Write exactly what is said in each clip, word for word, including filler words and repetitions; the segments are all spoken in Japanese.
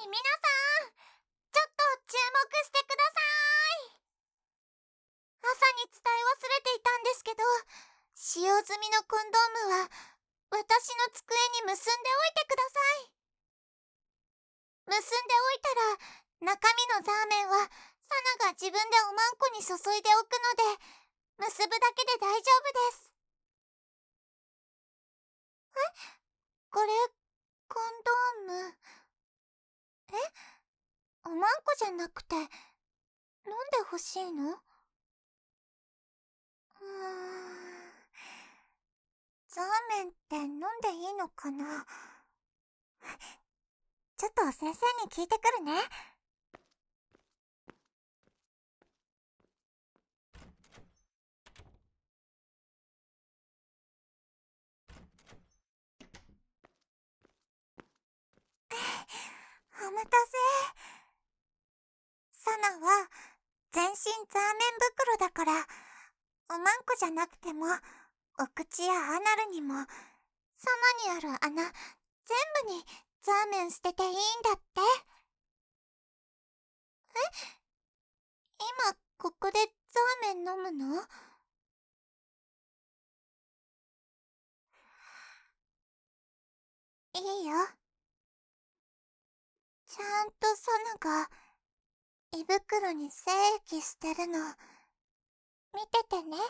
皆さん、ちょっと注目してください。朝に伝え忘れていたんですけど、使用済みのコンドームは私の机に結んでおいてください。結んでおいたら、中身のザーメンはサナが自分でおまんこに注いでおくので、結ぶだけで大丈夫です。え？これ、コンドーム。え？おまんこじゃなくて、飲んでほしいの？うーん。ザーメンって飲んでいいのかな？ちょっと先生に聞いてくるね。お待たせ。サナは全身ザーメン袋だから、おまんこじゃなくてもお口やアナルにもサナにある穴全部にザーメン捨てていいんだって。え？今ここでザーメン飲むの？いいよ。ちゃんとサナが胃袋に精液捨てるの見ててね。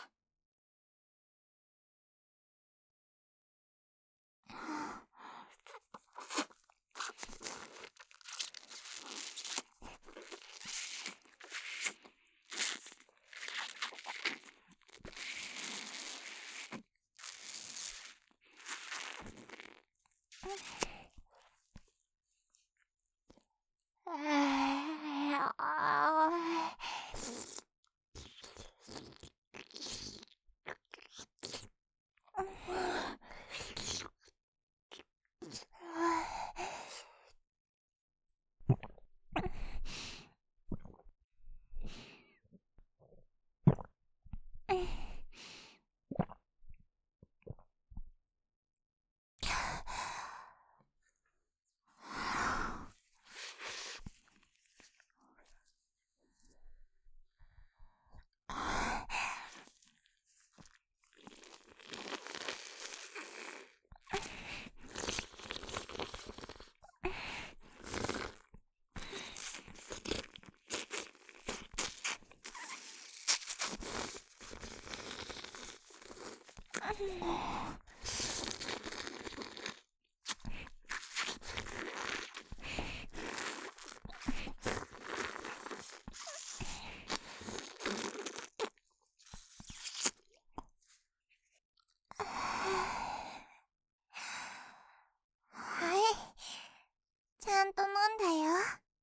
はい、ちゃんと飲んだよ。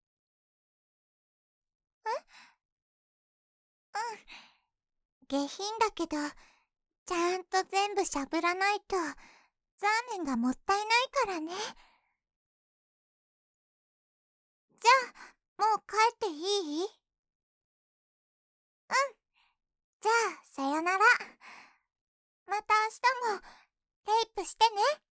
え？うん。下品だけど、ちゃんと全部しゃぶらないとザーメンがもったいないからね。じゃあ、もう帰っていい？うん。じゃあ、さよなら。また明日もテープしてね。